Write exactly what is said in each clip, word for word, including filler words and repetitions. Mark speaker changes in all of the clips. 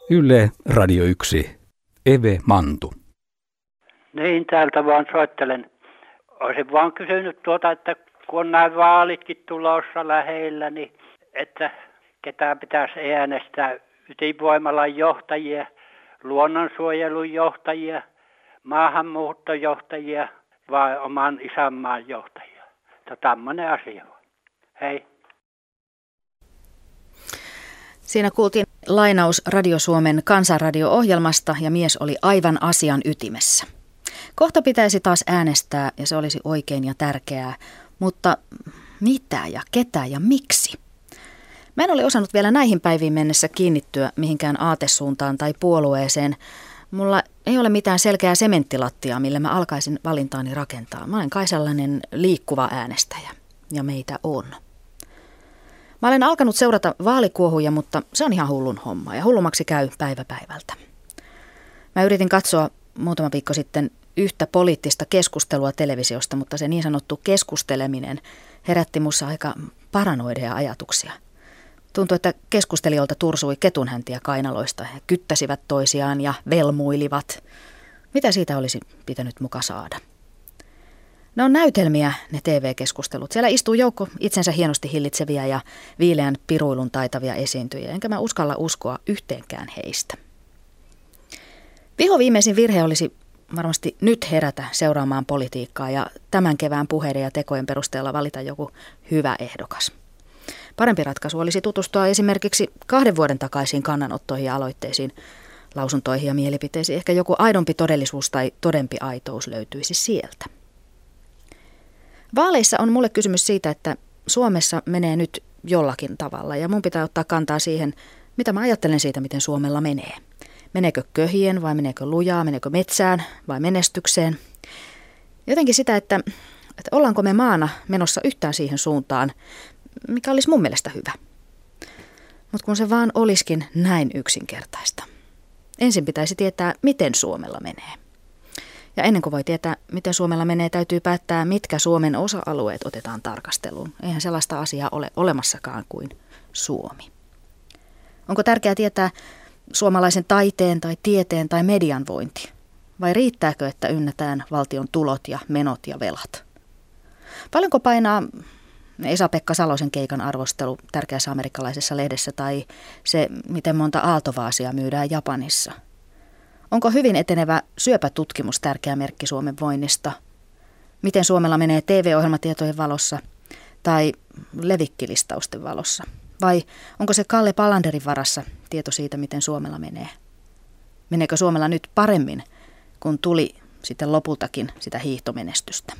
Speaker 1: Yle Radio yksi. Eve Mantu.
Speaker 2: Niin, täältä vaan soittelen. Olisin vaan kysynyt tuota, että kun on nämä vaalitkin tulossa lähellä, niin että ketä pitäisi äänestää, ydinvoimalan johtajia, luonnonsuojelun johtajia, maahanmuuttojohtajia vai oman isänmaan johtajia. Tämmöinen asia. Hei.
Speaker 3: Siinä kuultiin lainaus Radio Suomen kansanradio-ohjelmasta ja mies oli aivan asian ytimessä. Kohta pitäisi taas äänestää ja se olisi oikein ja tärkeää, mutta mitä ja ketä ja miksi? Mä en ole osannut vielä näihin päiviin mennessä kiinnittyä mihinkään aatesuuntaan tai puolueeseen. Mulla ei ole mitään selkeää sementtilattiaa, millä mä alkaisin valintaani rakentaa. Mä olen kai sellainen liikkuva äänestäjä ja meitä on. Mä olen alkanut seurata vaalikuohuja, mutta se on ihan hullun homma ja hullumaksi käy päivä päivältä. Mä yritin katsoa muutama viikko sitten yhtä poliittista keskustelua televisiosta, mutta se niin sanottu keskusteleminen herätti mussa aika paranoideja ajatuksia. Tuntui, että keskustelijoilta tursui ketunhäntiä kainaloista. He kyttäsivät toisiaan ja velmuilivat. Mitä siitä olisi pitänyt muka saada? Ne on näytelmiä, ne T V-keskustelut. Siellä istuu joukko itsensä hienosti hillitseviä ja viileän piruilun taitavia esiintyjiä, enkä mä uskalla uskoa yhteenkään heistä. Viho viimeisin virhe olisi varmasti nyt herätä seuraamaan politiikkaa ja tämän kevään puheiden ja tekojen perusteella valita joku hyvä ehdokas. Parempi ratkaisu olisi tutustua esimerkiksi kahden vuoden takaisiin kannanottoihin ja aloitteisiin, lausuntoihin ja mielipiteisiin. Ehkä joku aidompi todellisuus tai todempi aitous löytyisi sieltä. Vaaleissa on mulle kysymys siitä, että Suomessa menee nyt jollakin tavalla ja mun pitää ottaa kantaa siihen, mitä mä ajattelen siitä, miten Suomella menee. Meneekö köhien vai meneekö lujaa, meneekö metsään vai menestykseen. Jotenkin sitä, että, että ollaanko me maana menossa yhtään siihen suuntaan, mikä olisi mun mielestä hyvä. Mutta kun se vaan olisikin näin yksinkertaista. Ensin pitäisi tietää, miten Suomella menee. Ja ennen kuin voi tietää, miten Suomella menee, täytyy päättää, mitkä Suomen osa-alueet otetaan tarkasteluun. Eihän sellaista asiaa ole olemassakaan kuin Suomi. Onko tärkeää tietää suomalaisen taiteen tai tieteen tai median vointi? Vai riittääkö, että ynnätään valtion tulot ja menot ja velat? Paljonko painaa Esa-Pekka Salosen keikan arvostelu tärkeässä amerikkalaisessa lehdessä tai se, miten monta aaltovaasia myydään Japanissa? Onko hyvin etenevä syöpätutkimus tärkeä merkki Suomen voinnista? Miten Suomella menee T V-ohjelmatietojen valossa tai levikkilistausten valossa? Vai onko se Kalle Palanderin varassa tieto siitä, miten Suomella menee? Meneekö Suomella nyt paremmin, kun tuli sitten lopultakin sitä hiihtomenestystä?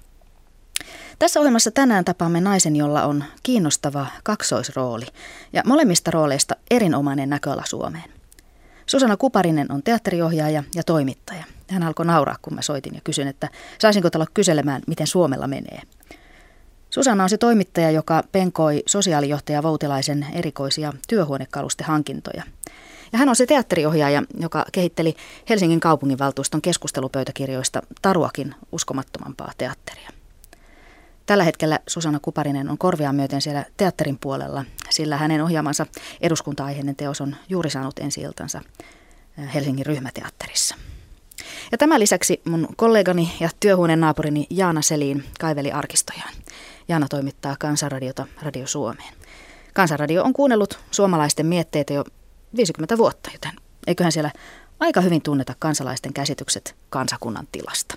Speaker 3: Tässä ohjelmassa tänään tapaamme naisen, jolla on kiinnostava kaksoisrooli ja molemmista rooleista erinomainen näköala Suomeen. Susanna Kuparinen on teatteriohjaaja ja toimittaja. Hän alkoi nauraa, kun mä soitin ja kysyin, että saisinko tulla kyselemään, miten Suomella menee. Susanna on se toimittaja, joka penkoi sosiaalijohtaja Voutilaisen erikoisia työhuonekalustehankintoja. Ja hän on se teatteriohjaaja, joka kehitteli Helsingin kaupunginvaltuuston keskustelupöytäkirjoista taruakin uskomattomampaa teatteria. Tällä hetkellä Susanna Kuparinen on korviaan myöten siellä teatterin puolella, sillä hänen ohjaamansa eduskunta-aiheinen teos on juuri saanut ensi-iltansa Helsingin ryhmäteatterissa. Ja tämän lisäksi mun kollegani ja työhuoneen naapurini Jaana Selin kaiveli arkistojaan. Jaana toimittaa Kansanradiota Radio Suomeen. Kansanradio on kuunnellut suomalaisten mietteitä jo viisikymmentä vuotta, joten eiköhän siellä aika hyvin tunneta kansalaisten käsitykset kansakunnan tilasta.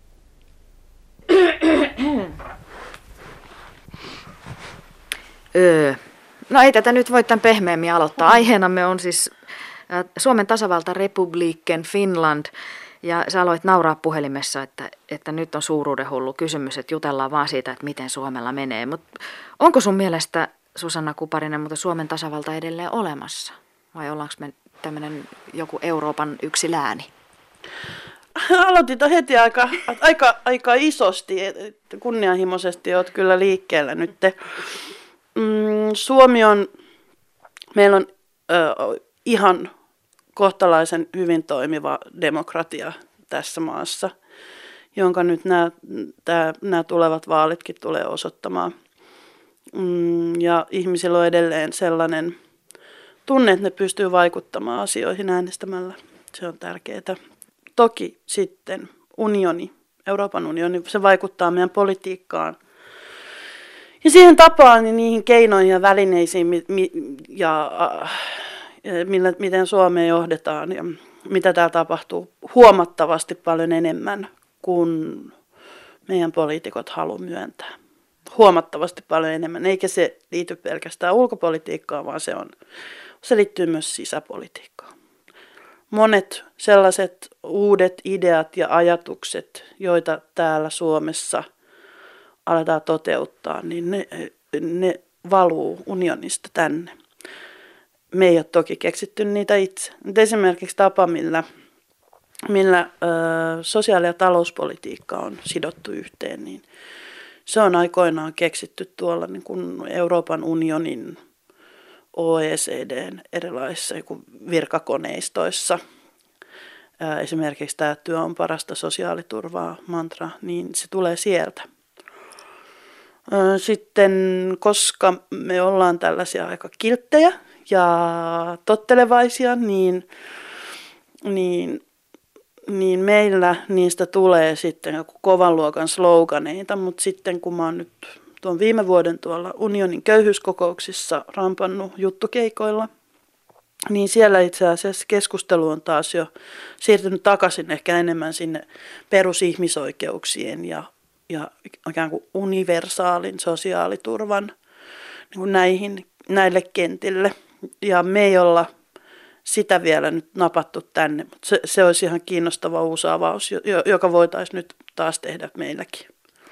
Speaker 3: Öö. No ei tätä nyt voi tämän pehmeämmin aloittaa. Aiheenamme on siis Suomen tasavalta Republiken Finland. Ja sä aloit nauraa puhelimessa, että, että nyt on suuruudenhullu kysymys, että jutellaan vaan siitä, että miten Suomella menee. Mutta onko sun mielestä, Susanna Kuparinen, mutta Suomen tasavalta edelleen olemassa? Vai ollaanko me tämmöinen joku Euroopan yksi lääni?
Speaker 4: Aloitit heti aika, aika, aika isosti, kunnianhimoisesti olet kyllä liikkeellä nyt. Suomi on, meillä on ö, ihan kohtalaisen hyvin toimiva demokratia tässä maassa, jonka nyt nämä, tämä, nämä tulevat vaalitkin tulee osoittamaan. Ja ihmisillä on edelleen sellainen tunne, että ne pystyy vaikuttamaan asioihin äänestämällä. Se on tärkeää. Toki sitten unioni, Euroopan unioni, se vaikuttaa meidän politiikkaan. Ja siihen tapaan, niin niihin keinoihin ja välineisiin ja millä, miten Suomea johdetaan ja mitä täällä tapahtuu huomattavasti paljon enemmän kuin meidän poliitikot haluaa myöntää. Huomattavasti paljon enemmän, eikä se liity pelkästään ulkopolitiikkaan, vaan se, on, se liittyy myös sisäpolitiikkaan. Monet sellaiset uudet ideat ja ajatukset, joita täällä Suomessa aletaan toteuttaa, niin ne, ne valuu unionista tänne. Me ei ole toki keksitty niitä itse. Nyt esimerkiksi tapa, millä, millä ö, sosiaali- ja talouspolitiikka on sidottu yhteen, niin se on aikoinaan keksitty tuolla niin kuin Euroopan unionin, O E C D:n erilaisissa virkakoneistoissa. Ää, esimerkiksi tämä työ on parasta sosiaaliturvaa mantra, niin se tulee sieltä. Ää, sitten koska me ollaan tällaisia aika kilttejä ja tottelevaisia, niin, niin, niin meillä niistä tulee sitten joku kovan luokan sloganeita, mutta sitten kun mä oon nyt tuon viime vuoden tuolla unionin köyhyyskokouksissa rampannut juttukeikoilla, niin siellä itse asiassa keskustelu on taas jo siirtynyt takaisin ehkä enemmän sinne perusihmisoikeuksien ja, ja ikään kuin universaalin sosiaaliturvan niin kuin näihin, näille kentille. Ja me ei olla sitä vielä nyt napattu tänne, mutta se, se olisi ihan kiinnostava uusi avaus, joka voitaisiin nyt taas tehdä meilläkin.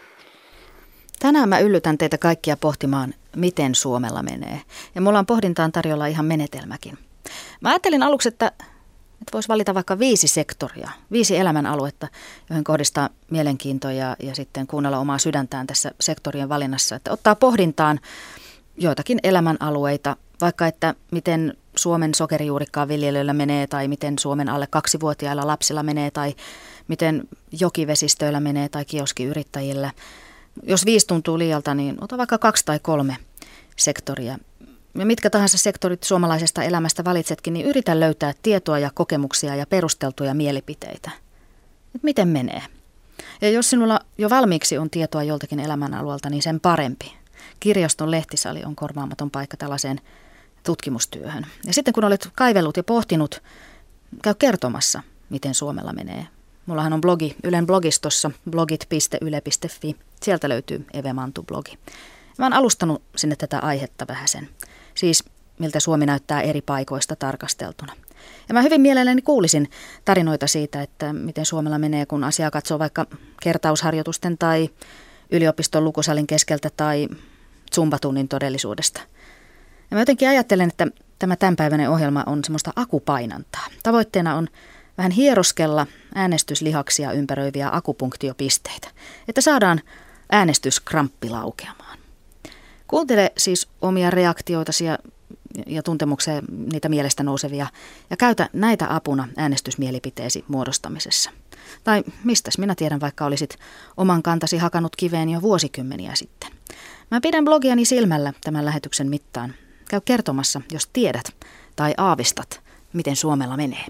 Speaker 3: Tänään mä yllytän teitä kaikkia pohtimaan, miten Suomella menee. Ja mulla on pohdintaan tarjolla ihan menetelmäkin. Mä ajattelin aluksi, että, että voisi valita vaikka viisi sektoria, viisi elämänaluetta, joihin kohdistaa mielenkiintoa ja, ja sitten kuunnella omaa sydäntään tässä sektorien valinnassa. Että ottaa pohdintaan joitakin elämänalueita, vaikka että miten Suomen sokerijuurikkaan viljelijöillä menee tai miten Suomen alle kaksivuotiailla lapsilla menee tai miten jokivesistöillä menee tai kioskiyrittäjillä. Jos viisi tuntuu liialta, niin ota vaikka kaksi tai kolme sektoria. Ja mitkä tahansa sektorit suomalaisesta elämästä valitsetkin, niin yritä löytää tietoa ja kokemuksia ja perusteltuja mielipiteitä. Et miten menee? Ja jos sinulla jo valmiiksi on tietoa joltakin elämänalueelta, niin sen parempi. Kirjaston lehtisali on korvaamaton paikka tällaiseen tutkimustyöhön. Ja sitten kun olet kaivellut ja pohtinut, käy kertomassa, miten Suomella menee. Mullahan on blogi Ylen blogistossa blogit piste yle piste fi. Sieltä löytyy Eve Mantu-blogi. Mä oon alustanut sinne tätä aihetta vähäsen. Siis miltä Suomi näyttää eri paikoista tarkasteltuna. Ja mä hyvin mielelläni kuulisin tarinoita siitä, että miten Suomella menee, kun asiaa katsoo vaikka kertausharjoitusten tai yliopiston lukusalin keskeltä tai zumbatunnin todellisuudesta. Ja mä jotenkin ajattelen, että tämä tämänpäiväinen ohjelma on semmoista akupainantaa. Tavoitteena on vähän hieroskella äänestyslihaksia ympäröiviä akupunktiopisteitä, että saadaan äänestyskramppi laukeamaan. Kuuntele siis omia reaktioitasi ja, ja tuntemuksia, niitä mielestä nousevia, ja käytä näitä apuna äänestysmielipiteesi muodostamisessa. Tai mistäs minä tiedän, vaikka olisit oman kantasi hakannut kiveen jo vuosikymmeniä sitten. Mä pidän blogiani silmällä tämän lähetyksen mittaan. Käy kertomassa, jos tiedät tai aavistat, miten Suomella menee.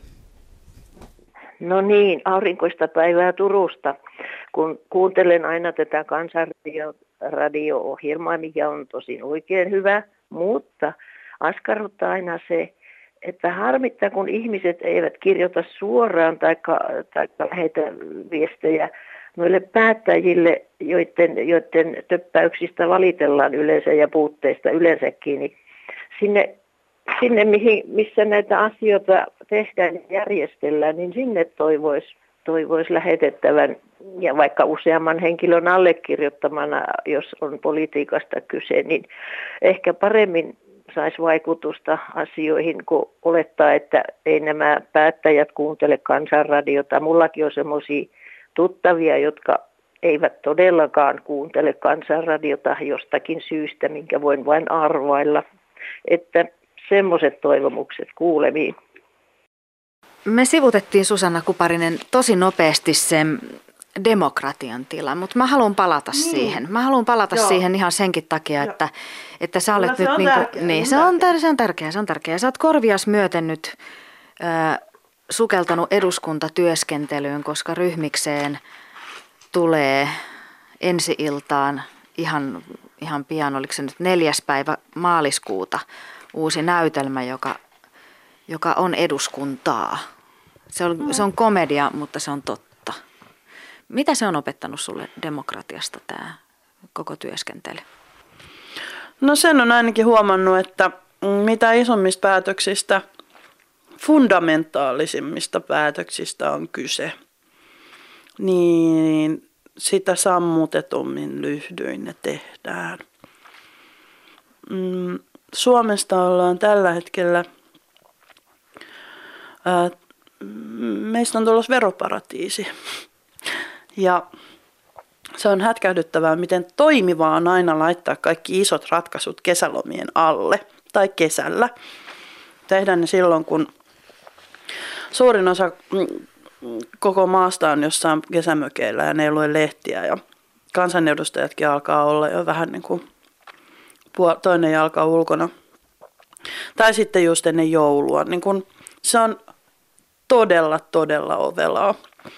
Speaker 5: No niin, aurinkoista päivää Turusta. Kun kuuntelen aina tätä kansanradio-ohjelmaa, mikä on tosi oikein hyvä, mutta askarruttaa aina se, että harmittaa, kun ihmiset eivät kirjoita suoraan tai lähetä viestejä noille päättäjille, joiden, joiden töppäyksistä valitellaan yleensä ja puutteista yleensäkin, niin sinne, sinne mihin, missä näitä asioita tehdään ja järjestellään, niin sinne toivoisi toivois lähetettävän ja vaikka useamman henkilön allekirjoittamana, jos on politiikasta kyse, niin ehkä paremmin saisi vaikutusta asioihin, kun olettaa, että ei nämä päättäjät kuuntele kansanradiota. Mullakin on semmoisia tuttavia, jotka eivät todellakaan kuuntele kansanradiota jostakin syystä, minkä voin vain arvailla, että semmoiset toivomukset kuulemiin.
Speaker 3: Me sivutettiin, Susanna Kuparinen, tosi nopeasti se demokratian tila, mutta mä haluan palata niin. siihen. Mä haluan palata Joo. siihen ihan senkin takia, että, että sä olet
Speaker 4: se
Speaker 3: nyt
Speaker 4: on
Speaker 3: niin kuin,
Speaker 4: tärkeä,
Speaker 3: niin, se on, tär, se on tärkeää, se on tärkeää. Sä oot korvias myöten nyt äh, sukeltanut eduskuntatyöskentelyyn, koska ryhmikseen tulee ensi-iltaan ihan, ihan pian, oliko se nyt neljäs päivä maaliskuuta, uusi näytelmä, joka, joka on eduskuntaa. Se on, mm. se on komedia, mutta se on totta. Mitä se on opettanut sulle demokratiasta tämä koko työskentely?
Speaker 4: No sen on ainakin huomannut, että mitä isommista päätöksistä, fundamentaalisimmista päätöksistä on kyse, niin sitä sammutetummin lyhdyin ne tehdään. Suomesta ollaan tällä hetkellä, ää, meistä on tulossa veroparatiisi. Ja se on hätkähdyttävää, miten toimivaa on aina laittaa kaikki isot ratkaisut kesälomien alle tai kesällä. Tehdään ne silloin, kun suurin osa koko maasta on jossain kesämökeillä ja ne ei lue lehtiä. Ja kansanedustajatkin alkaa olla jo vähän niin kuin toinen jalka ulkona. Tai sitten just ennen joulua. Niin kun se on todella, todella ovelaa.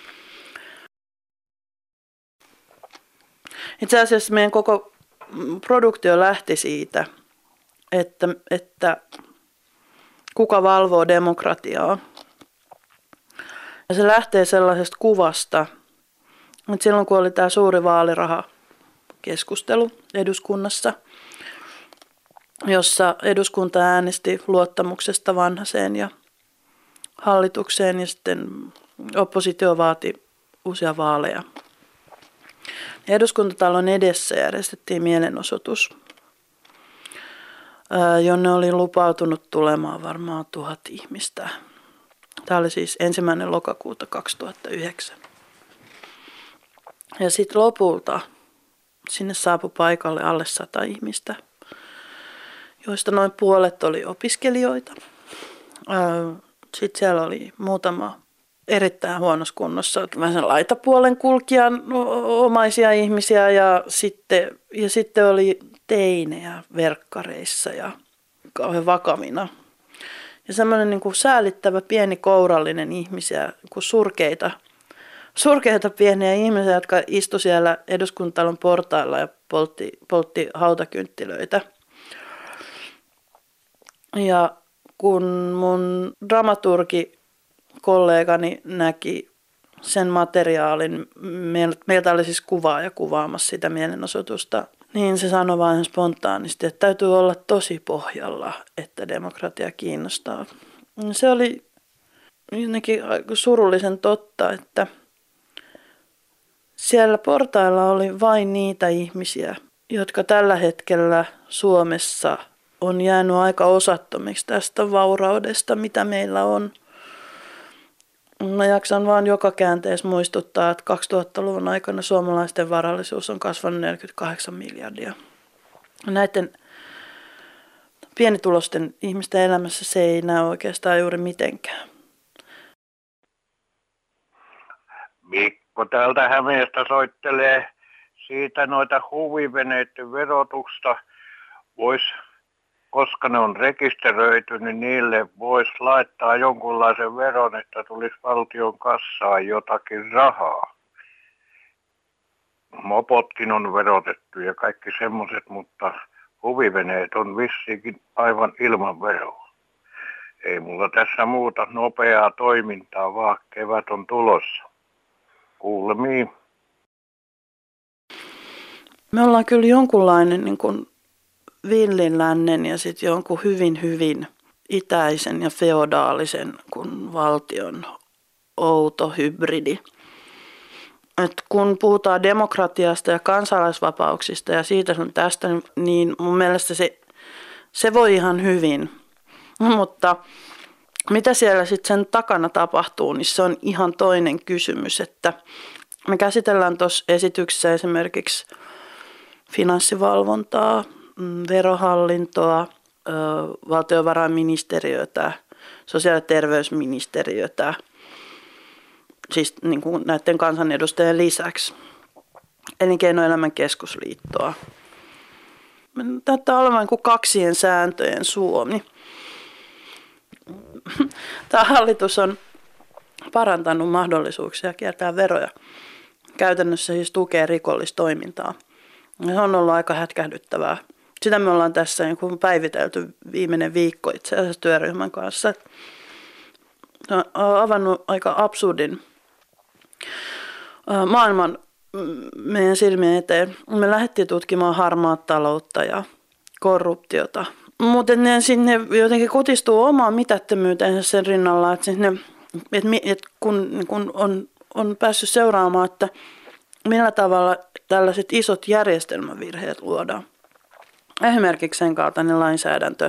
Speaker 4: Itse asiassa meidän koko produktio lähti siitä, että, että kuka valvoo demokratiaa. Ja se lähtee sellaisesta kuvasta, että silloin kun oli tämä suuri vaalirahakeskustelu eduskunnassa, jossa eduskunta äänesti luottamuksesta Vanhaseen ja hallitukseen ja sitten oppositio vaati uusia vaaleja. Eduskuntatalon edessä järjestettiin mielenosoitus, jonne oli lupautunut tulemaan varmaan tuhat ihmistä. Tämä oli siis ensimmäinen lokakuuta kaksituhattayhdeksän. Ja sitten lopulta sinne saapui paikalle alle sata ihmistä, joista noin puolet oli opiskelijoita. Sitten siellä oli muutama erittäin huonossa kunnossa, vähän laitapuolen kulkijan omaisia ihmisiä ja sitten, ja sitten oli teinejä verkkareissa ja kauhean vakavina. Ja semmoinen niin kuin säälittävä pieni kourallinen ihmisiä, kuin surkeita, surkeita pieniä ihmisiä, jotka istu siellä eduskuntatalon portailla ja poltti, poltti hautakynttilöitä. Ja kun mun dramaturgi kollegani näki sen materiaalin, meiltä oli siis kuvaaja kuvaamassa sitä mielenosoitusta, niin se sanoi vain ihan spontaanisti, että täytyy olla tosi pohjalla, että demokratia kiinnostaa. Se oli jotenkin surullisen totta, että siellä portailla oli vain niitä ihmisiä, jotka tällä hetkellä Suomessa on jäänyt aika osattomiksi tästä vauraudesta, mitä meillä on. Mä jaksan vaan joka käänteessä muistuttaa, että kaksituhattaluvun aikana suomalaisten varallisuus on kasvanut neljäkymmentäkahdeksan miljardia. Näiden pienituloisten ihmisten elämässä se ei näy oikeastaan juuri mitenkään.
Speaker 6: Mikko täältä Hämeestä soittelee siitä noita huviveneiden verotusta. Vois, koska ne on rekisteröity, niin niille voisi laittaa jonkunlaisen veron, että tulisi valtion kassaan jotakin rahaa. Mopotkin on verotettu ja kaikki semmoiset, mutta huviveneet on vissiinkin aivan ilman veroa. Ei mulla tässä muuta nopeaa toimintaa, vaan kevät on tulossa. Kuulemiin.
Speaker 4: Me ollaan kyllä jonkunlainen niin kuin villin lännen ja sitten jonkun hyvin hyvin itäisen ja feodaalisen kun valtion outo hybridi. Et kun puhutaan demokratiasta ja kansalaisvapauksista ja siitä sun tästä, niin mun mielestä se, se voi ihan hyvin. Mutta mitä siellä sitten sen takana tapahtuu, niin se on ihan toinen kysymys. Että me käsitellään tuossa esityksessä esimerkiksi finanssivalvontaa, verohallintoa, valtiovarainministeriötä, sosiaali- ja terveysministeriötä, siis niin kuin näiden kansanedustajien lisäksi Elinkeinoelämän keskusliittoa. Taitaa olla vain kuin kaksien sääntöjen Suomi. Tämä hallitus on parantanut mahdollisuuksia kiertää veroja. Käytännössä siis tukee rikollistoimintaa. Se on ollut aika hätkähdyttävää. Sitä me ollaan tässä niin kuin päivitelty viimeinen viikko itse asiassa työryhmän kanssa. Se on avannut aika absurdin maailman meidän silmien eteen. Me lähdettiin tutkimaan harmaata taloutta ja korruptiota. Mutta ne sinne jotenkin kutistuu omaan mitättömyyteensä sen rinnalla, että, sinne, että, että kun, kun on, on päässyt seuraamaan, että millä tavalla tällaiset isot järjestelmävirheet luodaan. Esimerkiksi sen kaltainen lainsäädäntö,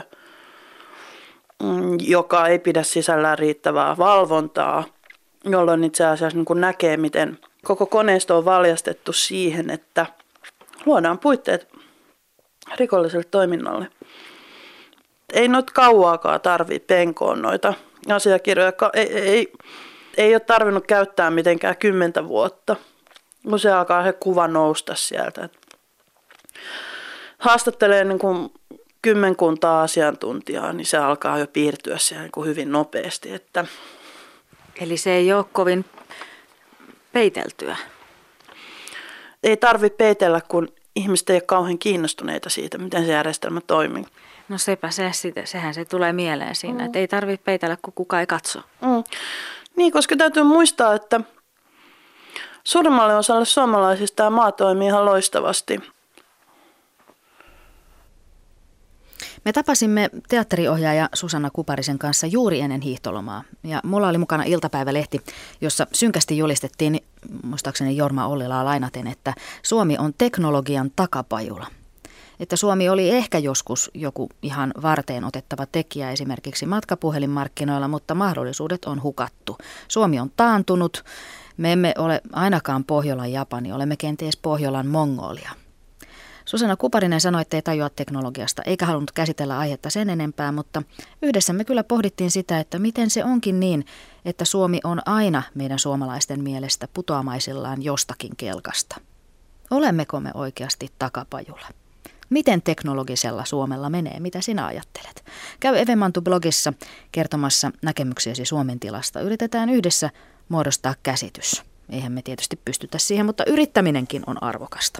Speaker 4: joka ei pidä sisällään riittävää valvontaa, jolloin itse asiassa niin kun näkee, miten koko koneisto on valjastettu siihen, että luodaan puitteet rikolliselle toiminnalle. Ei noita kauaakaan tarvitse penkoon noita asiakirjoja. Ei, ei, ei ole tarvinnut käyttää mitenkään kymmentä vuotta, kun se alkaa se kuva nousta sieltä. Haastattelee niin kuin kymmenkuntaa asiantuntijaa, niin se alkaa jo piirtyä siellä niin kuin hyvin nopeasti. Että
Speaker 3: eli se ei ole kovin peiteltyä?
Speaker 4: Ei tarvitse peitellä, kun ihmiset ei ole kauhean kiinnostuneita siitä, miten se järjestelmä toimii.
Speaker 3: No sepä se, sehän se tulee mieleen siinä, mm. että ei tarvitse peitellä, kun kukaan ei katso.
Speaker 4: Mm. Niin, koska täytyy muistaa, että suurimmalle osalle suomalaisista tämä maa toimii ihan loistavasti.
Speaker 3: Me tapasimme teatteriohjaaja Susanna Kuparisen kanssa juuri ennen hiihtolomaa. Ja mulla oli mukana iltapäivälehti, jossa synkästi julistettiin, muistaakseni Jorma Ollilaa lainaten, että Suomi on teknologian takapajula. Että Suomi oli ehkä joskus joku ihan varteen otettava tekijä esimerkiksi matkapuhelinmarkkinoilla, mutta mahdollisuudet on hukattu. Suomi on taantunut. Me emme ole ainakaan Pohjolan Japani, olemme kenties Pohjolan Mongolia. Susanna Kuparinen sanoi, että ei tajua teknologiasta, eikä halunnut käsitellä aihetta sen enempää, mutta yhdessä me kyllä pohdittiin sitä, että miten se onkin niin, että Suomi on aina meidän suomalaisten mielestä putoamaisillaan jostakin kelkasta. Olemmeko me oikeasti takapajulla? Miten teknologisella Suomella menee? Mitä sinä ajattelet? Käy Eve Mantu blogissa kertomassa näkemyksiäsi Suomen tilasta. Yritetään yhdessä muodostaa käsitys. Eihän me tietysti pystytä siihen, mutta yrittäminenkin on arvokasta.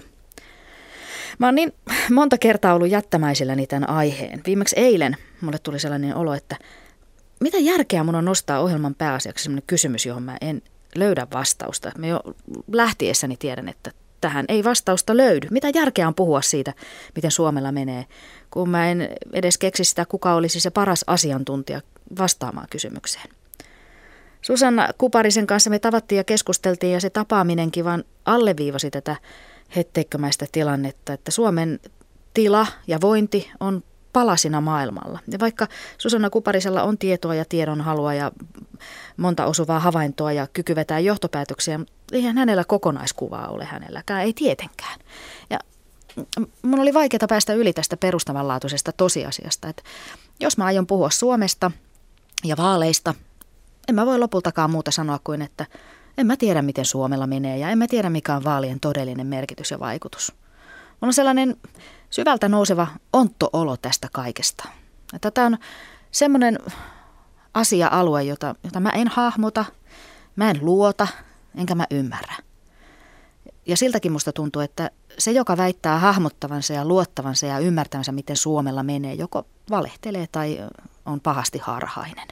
Speaker 3: Mä oon niin monta kertaa ollut jättämäisilläni tämän aiheen. Viimeksi eilen mulle tuli sellainen olo, että mitä järkeä mun on nostaa ohjelman pääasiaksi sellainen kysymys, johon mä en löydä vastausta. Mä jo lähtiessäni tiedän, että tähän ei vastausta löydy. Mitä järkeä on puhua siitä, miten Suomella menee, kun mä en edes keksi sitä, kuka olisi se paras asiantuntija vastaamaan kysymykseen. Susanna Kuparisen kanssa me tavattiin ja keskusteltiin ja se tapaaminenkin vaan alleviivasi tätä hetteikkömäistä tilannetta, että Suomen tila ja vointi on palasina maailmalla. Ja vaikka Susanna Kuparisella on tietoa ja tiedonhalua ja monta osuvaa havaintoa ja kyky vetää johtopäätöksiä, eihän hänellä kokonaiskuvaa ole hänelläkään, ei tietenkään. Ja mun oli vaikeaa päästä yli tästä perustavanlaatuisesta tosiasiasta, että jos mä aion puhua Suomesta ja vaaleista, en mä voi lopultakaan muuta sanoa kuin, että en mä tiedä, miten Suomella menee ja en mä tiedä, mikä on vaalien todellinen merkitys ja vaikutus. Mulla on sellainen syvältä nouseva ontto-olo tästä kaikesta. Tämä on semmoinen asia-alue, jota, jota mä en hahmota, mä en luota, enkä mä ymmärrä. Ja siltäkin musta tuntuu, että se, joka väittää hahmottavansa ja luottavansa ja ymmärtävänsä, miten Suomella menee, joko valehtelee tai on pahasti harhainen.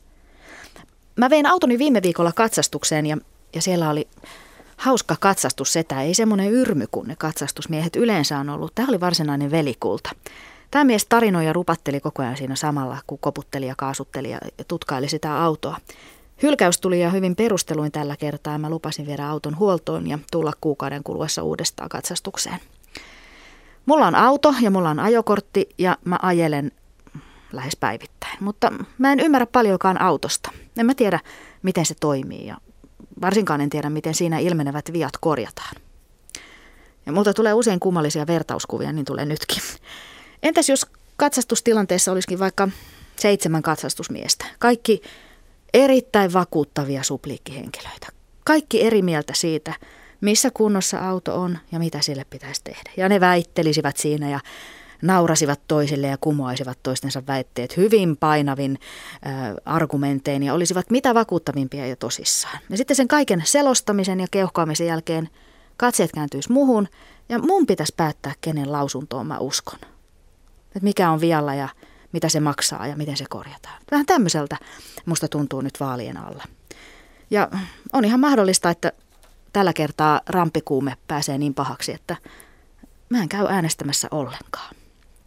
Speaker 3: Mä vein autoni viime viikolla katsastukseen ja, ja siellä oli hauska katsastussetä. Ei semmoinen yrmy kuin ne katsastusmiehet yleensä on ollut. Tämä oli varsinainen velikulta. Tämä mies tarinoi ja rupatteli koko ajan siinä samalla, kun koputteli ja kaasutteli ja tutkaili sitä autoa. Hylkäys tuli ja hyvin perusteluin tällä kertaa. Mä lupasin viedä auton huoltoon ja tulla kuukauden kuluessa uudestaan katsastukseen. Mulla on auto ja mulla on ajokortti ja mä ajelen lähes päivittäin, mutta mä en ymmärrä paljonkaan autosta. En mä tiedä, miten se toimii ja varsinkaan en tiedä, miten siinä ilmenevät viat korjataan. Ja multa tulee usein kummallisia vertauskuvia, niin tulee nytkin. Entäs jos katsastustilanteessa olisikin vaikka seitsemän katsastusmiestä? Kaikki erittäin vakuuttavia supliikkihenkilöitä. Kaikki eri mieltä siitä, missä kunnossa auto on ja mitä sille pitäisi tehdä. Ja ne väittelisivät siinä ja naurasivat toisille ja kumoaisivat toistensa väitteet hyvin painavin äh, argumentein ja olisivat mitä vakuuttavimpia ja tosissaan. Ja sitten sen kaiken selostamisen ja keuhkoamisen jälkeen katseet kääntyisi muhun ja mun pitäisi päättää, kenen lausuntoon mä uskon. Että mikä on vialla ja mitä se maksaa ja miten se korjataan. Vähän tämmöiseltä musta tuntuu nyt vaalien alla. Ja on ihan mahdollista, että tällä kertaa rampikuume pääsee niin pahaksi, että mä en käy äänestämässä ollenkaan.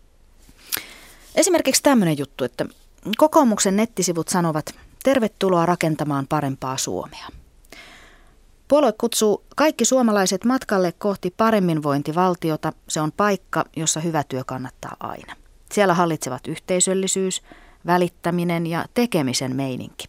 Speaker 3: Esimerkiksi tämmöinen juttu, että kokoomuksen nettisivut sanovat, tervetuloa rakentamaan parempaa Suomea. Puolue kutsuu kaikki suomalaiset matkalle kohti paremminvointivaltiota. Se on paikka, jossa hyvä työ kannattaa aina. Siellä hallitsevat yhteisöllisyys, välittäminen ja tekemisen meininki.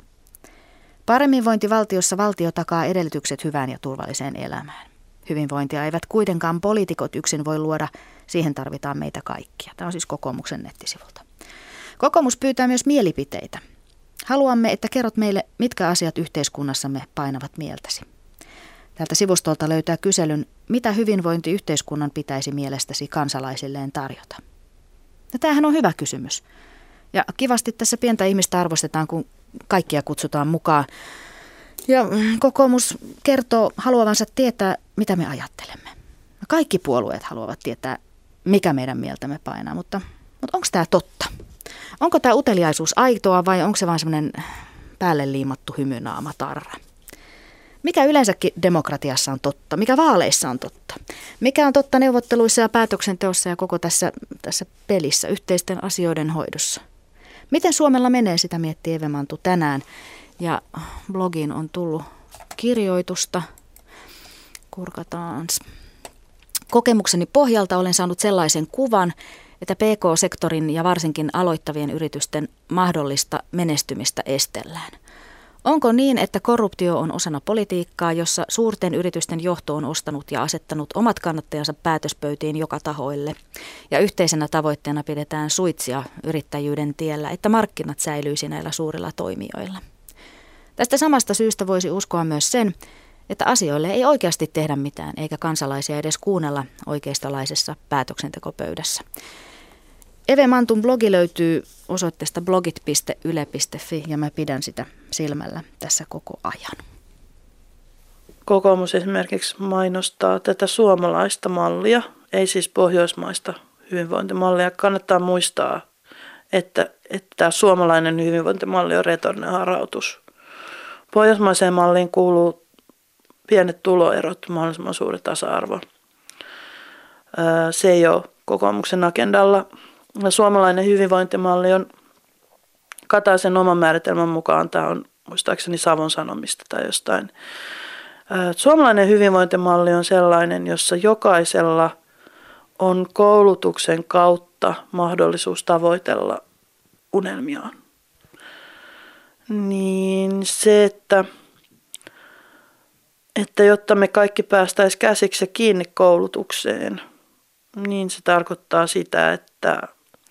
Speaker 3: Paremminvointivaltiossa valtio takaa edellytykset hyvään ja turvalliseen elämään. Hyvinvointia eivät kuitenkaan poliitikot yksin voi luoda, siihen tarvitaan meitä kaikkia. Tämä on siis kokoomuksen nettisivulta. Kokoomus pyytää myös mielipiteitä. Haluamme, että kerrot meille, mitkä asiat yhteiskunnassamme painavat mieltäsi. Tältä sivustolta löytää kyselyn, mitä hyvinvointiyhteiskunnan pitäisi mielestäsi kansalaisilleen tarjota. Ja tämähän on hyvä kysymys. Ja kivasti tässä pientä ihmistä arvostetaan, kun kaikkia kutsutaan mukaan. Ja kokoomus kertoo haluavansa tietää, mitä me ajattelemme. Kaikki puolueet haluavat tietää, mikä meidän mieltämme painaa, mutta, mutta onko tämä totta? Onko tämä uteliaisuus aitoa vai onko se vain semmoinen päälle liimattu hymynaama tarra? Mikä yleensäkin demokratiassa on totta? Mikä vaaleissa on totta? Mikä on totta neuvotteluissa ja päätöksenteossa ja koko tässä, tässä pelissä, yhteisten asioiden hoidossa? Miten Suomella menee, sitä miettii Eve Mantu tänään. Ja blogiin on tullut kirjoitusta. Kurkataan. Kokemukseni pohjalta olen saanut sellaisen kuvan, että P K-sektorin ja varsinkin aloittavien yritysten mahdollista menestymistä estellään. Onko niin, että korruptio on osana politiikkaa, jossa suurten yritysten johto on ostanut ja asettanut omat kannattajansa päätöspöytiin joka tahoille, ja yhteisenä tavoitteena pidetään suitsia yrittäjyyden tiellä, että markkinat säilyisi näillä suurilla toimijoilla? Tästä samasta syystä voisi uskoa myös sen, että asioille ei oikeasti tehdä mitään, eikä kansalaisia edes kuunnella oikeistolaisessa päätöksentekopöydässä. Eve Mantun blogi löytyy osoitteesta blogit piste yle piste fi ja mä pidän sitä silmällä tässä koko ajan.
Speaker 4: Kokoomus esimerkiksi mainostaa tätä suomalaista mallia, ei siis pohjoismaista hyvinvointimallia. Kannattaa muistaa, että, että tämä suomalainen hyvinvointimalli on retorinen harautus. Pohjoismaiseen malliin kuuluu pienet tuloerot, mahdollisimman suuri tasa-arvo. Se ei ole kokoomuksen agendalla. Suomalainen hyvinvointimalli on Kataisen oman määritelmän mukaan, tämä on muistaakseni Savon Sanomista tai jostain. Suomalainen hyvinvointimalli on sellainen, jossa jokaisella on koulutuksen kautta mahdollisuus tavoitella unelmiaan. Niin se, että, että jotta me kaikki päästäisiin käsiksi ja kiinni koulutukseen, niin se tarkoittaa sitä, että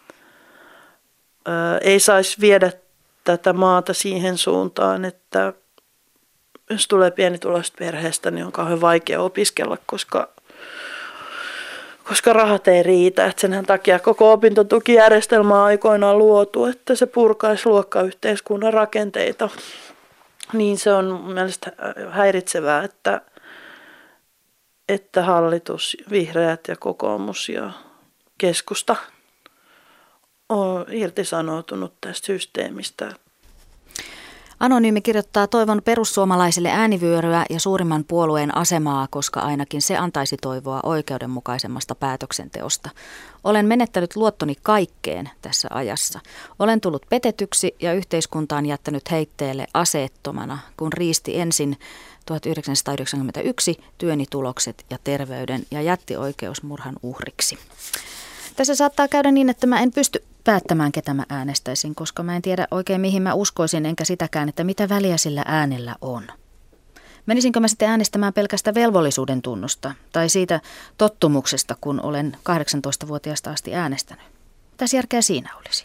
Speaker 4: ei saisi viedä tätä maata siihen suuntaan, että jos tulee pienituloisesta perheestä, niin on kauhean vaikea opiskella, koska, koska rahat ei riitä. Et senhän takia koko opintotukijärjestelmä on aikoinaan luotu, että se purkaisi luokkayhteiskunnan rakenteita. Niin se on mielestäni häiritsevää, että, että hallitus, vihreät ja kokoomus ja keskusta on irtisanoutunut tästä systeemistä.
Speaker 3: Anonyymi kirjoittaa, toivon perussuomalaisille äänivyöryä ja suurimman puolueen asemaa, koska ainakin se antaisi toivoa oikeudenmukaisemmasta päätöksenteosta. Olen menettänyt luottoni kaikkeen tässä ajassa. Olen tullut petetyksi ja yhteiskuntaan jättänyt heitteelle aseettomana, kun riisti ensin tuhatyhdeksänsataayhdeksänkymmentäyksi työni tulokset ja terveyden ja jätti oikeusmurhan uhriksi. Tässä saattaa käydä niin, että mä en pysty päättämään, ketä mä äänestäisin, koska mä en tiedä oikein mihin mä uskoisin, enkä sitäkään, että mitä väliä sillä äänellä on. Menisinkö mä sitten äänestämään pelkästä velvollisuuden tunnusta tai siitä tottumuksesta, kun olen kahdeksantoistavuotiaasta asti äänestänyt? Mitäs järkeä siinä olisi?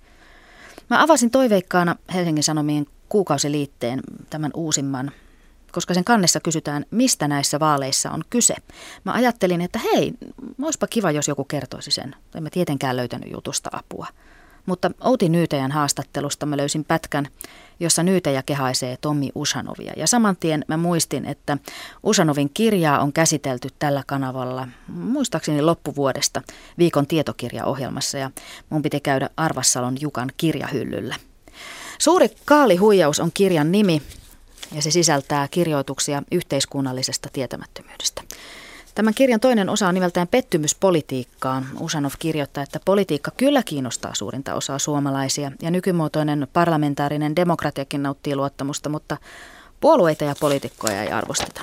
Speaker 3: Mä avasin toiveikkaana Helsingin Sanomien kuukausiliitteen, tämän uusimman koska sen kannessa kysytään, mistä näissä vaaleissa on kyse. Mä ajattelin, että hei, olisipa kiva, jos joku kertoisi sen. En mä tietenkään löytänyt jutusta apua. Mutta Outi Nyytäjän haastattelusta mä löysin pätkän, jossa Nyytäjä kehaisee Tommi Ushanovia. Ja saman tien mä muistin, että Ushanovin kirjaa on käsitelty tällä kanavalla muistaakseni loppuvuodesta viikon tietokirjaohjelmassa. Ja mun piti käydä Arvassalon Jukan kirjahyllyllä. Suuri kaalihuijaus on kirjan nimi ja se sisältää kirjoituksia yhteiskunnallisesta tietämättömyydestä. Tämän kirjan toinen osa on nimeltään Pettymys politiikkaan. Ushanov kirjoittaa, että politiikka kyllä kiinnostaa suurinta osaa suomalaisia ja nykymuotoinen parlamentaarinen demokratiakin nauttii luottamusta, mutta puolueita ja poliitikkoja ei arvosteta.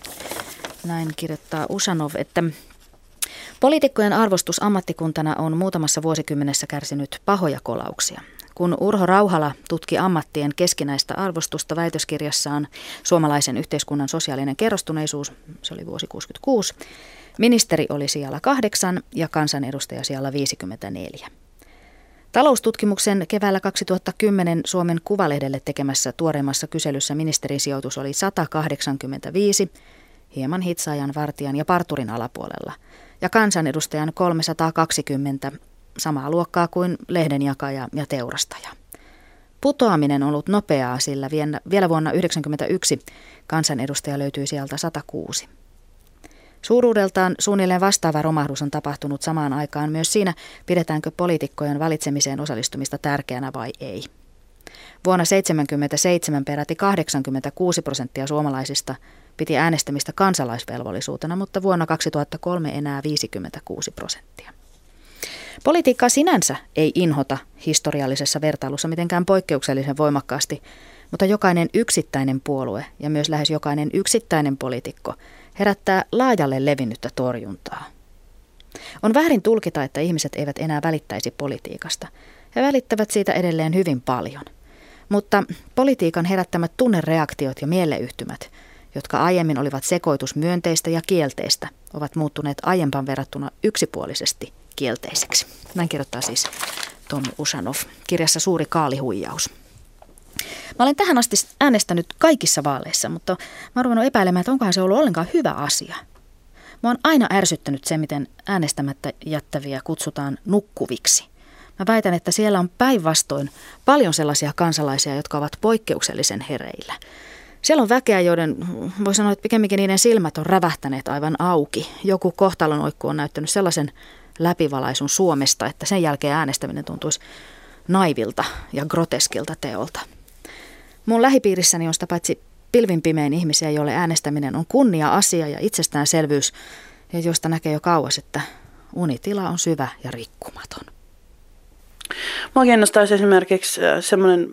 Speaker 3: Näin kirjoittaa Ushanov, että poliitikkojen arvostus ammattikuntana on muutamassa vuosikymmenessä kärsinyt pahoja kolauksia. Kun Urho Rauhala tutki ammattien keskinäistä arvostusta väitöskirjassaan Suomalaisen yhteiskunnan sosiaalinen kerrostuneisuus, se oli vuosi kuusikymmentäkuusi, ministeri oli sijalla kahdeksan ja kansanedustaja sijalla viisikymmentäneljä. Taloustutkimuksen keväällä kaksituhattakymmenen Suomen Kuvalehdelle tekemässä tuoreimmassa kyselyssä ministerin sijoitus oli sata kahdeksankymmentäviisi, hieman hitsaajan, vartijan ja parturin alapuolella, ja kansanedustajan kolmesataakaksikymmentä, samaa luokkaa kuin lehdenjakaja ja teurastaja. Putoaminen on ollut nopeaa, sillä vielä vuonna yhdeksänkymmentäyksi kansanedustaja löytyi sieltä sata kuusi. Suuruudeltaan suunnilleen vastaava romahdus on tapahtunut samaan aikaan myös siinä, pidetäänkö poliitikkojen valitsemiseen osallistumista tärkeänä vai ei. Vuonna seitsemänkymmentäseitsemän peräti kahdeksankymmentäkuusi prosenttia suomalaisista piti äänestämistä kansalaisvelvollisuutena, mutta vuonna kaksituhattakolme enää viisikymmentäkuusi prosenttia. Politiikkaa sinänsä ei inhota historiallisessa vertailussa mitenkään poikkeuksellisen voimakkaasti, mutta jokainen yksittäinen puolue ja myös lähes jokainen yksittäinen poliitikko herättää laajalle levinnyttä torjuntaa. On väärin tulkita, että ihmiset eivät enää välittäisi politiikasta. He välittävät siitä edelleen hyvin paljon. Mutta politiikan herättämät tunnereaktiot ja mieleyhtymät, jotka aiemmin olivat sekoitus myönteistä ja kielteistä, ovat muuttuneet aiempaan verrattuna yksipuolisesti kielteiseksi. Näin kirjoittaa siis Tommi Ushanov kirjassa Suuri kaalihuijaus. Mä olen tähän asti äänestänyt kaikissa vaaleissa, mutta mä oon ruvennut epäilemään, että onkohan se ollut ollenkaan hyvä asia. Mä oon aina ärsyttänyt se, miten äänestämättä jättäviä kutsutaan nukkuviksi. Mä väitän, että siellä on päinvastoin paljon sellaisia kansalaisia, jotka ovat poikkeuksellisen hereillä. Siellä on väkeä, joiden voi sanoa, että pikemminkin niiden silmät on rävähtäneet aivan auki. Joku kohtalonoikku on näyttänyt sellaisen läpivalaisun Suomesta, että sen jälkeen äänestäminen tuntuisi naivilta ja groteskilta teolta. Mun lähipiirissäni on sitä paitsi pilvinpimein ihmisiä, joille äänestäminen on kunnia-asia ja itsestäänselvyys, ja josta näkee jo kauas, että unitila on syvä ja rikkumaton.
Speaker 4: Mua kiinnostaisi esimerkiksi semmoinen